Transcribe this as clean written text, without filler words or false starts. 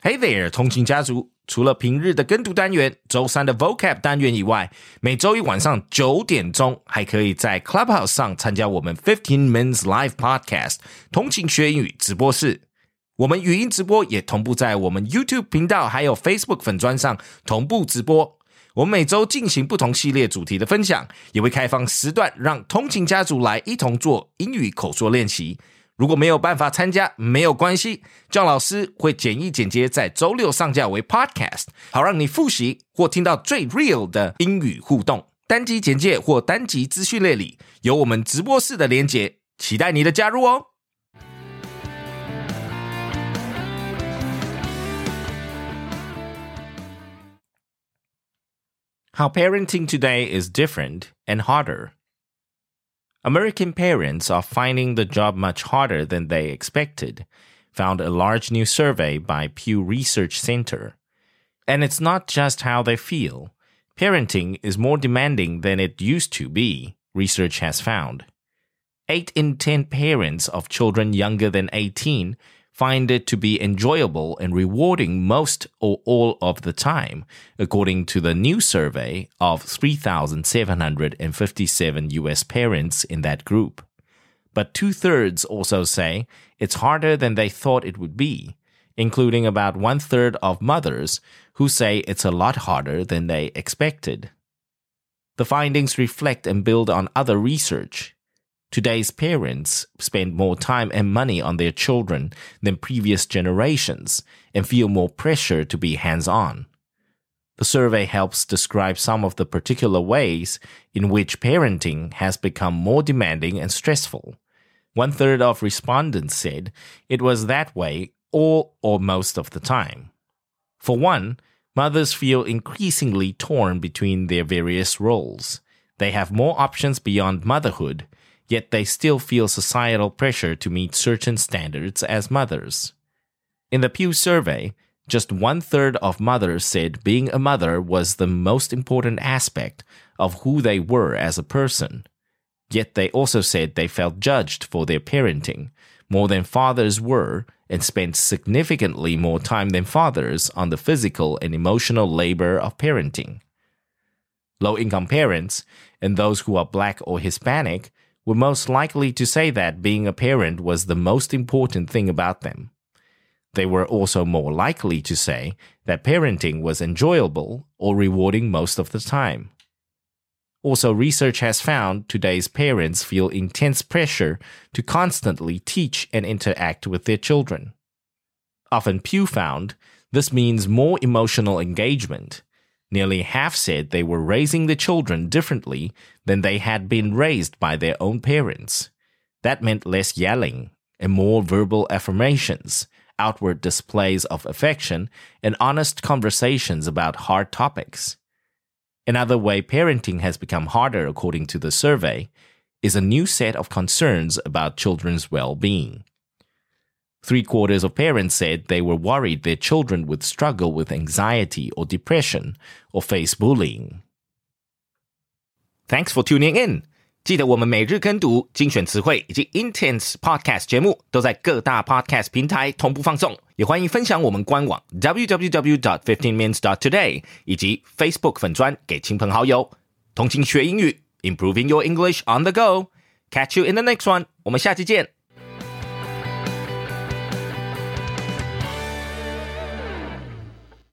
Hey there， 通勤家族！除了平日的跟读单元、周三的 vocab 单元以外，每周一晚上9点钟还可以在 Clubhouse 上参加我们15 Minutes Live Podcast 通勤学英语直播室。我们语音直播也同步在我们 YouTube 频道还有 Facebook 粉专上同步直播。我们每周进行不同系列主题的分享，也会开放时段让通勤家族来一同做英语口说练习。如果没有办法参加，没有关系，John老师会简易简洁在周六上架为 podcast， 好让你复习或听到最 real 的英语互动。单集简介或单集资讯列里有我们直播室的连结，期待你的加入哦。How parenting today is different and harder.American parents are finding the job much harder than they expected, found a large new survey by Pew Research Center. And it's not just how they feel. Parenting is more demanding than it used to be, research has found. 8 in 10 parents of children younger than 18 find it to be enjoyable and rewarding most or all of the time, according to the new survey of 3,757 U.S. parents in that group. But 2/3 also say it's harder than they thought it would be, including about 1/3 of mothers who say it's a lot harder than they expected. The findings reflect and build on other research.Today's parents spend more time and money on their children than previous generations and feel more pressure to be hands-on. The survey helps describe some of the particular ways in which parenting has become more demanding and stressful. 1/3 of respondents said it was that way all or most of the time. For one, mothers feel increasingly torn between their various roles. They have more options beyond motherhood,yet they still feel societal pressure to meet certain standards as mothers. In the Pew survey, just 1/3 of mothers said being a mother was the most important aspect of who they were as a person. Yet they also said they felt judged for their parenting, more than fathers were, and spent significantly more time than fathers on the physical and emotional labor of parenting. Low-income parents, and those who are Black or Hispanic,were most likely to say that being a parent was the most important thing about them. They were also more likely to say that parenting was enjoyable or rewarding most of the time. Also, research has found today's parents feel intense pressure to constantly teach and interact with their children. Often Pew found this means more emotional engagement.Nearly half said they were raising the children differently than they had been raised by their own parents. That meant less yelling and more verbal affirmations, outward displays of affection, and honest conversations about hard topics. Another way parenting has become harder, according to the survey, is a new set of concerns about children's well-being.3/4 of parents said they were worried their children would struggle with anxiety or depression or face bullying. Thanks for tuning in. 记得我们每日跟读、精选词汇以及 Intense Podcast 节目都在各大 Podcast 平台同步放送，也欢迎分享我们官网 www.15minutes.today 以及 Facebook 粉专给亲朋好友。通勤学英语 Improving your English on the go. Catch you in the next one. 我们下期见。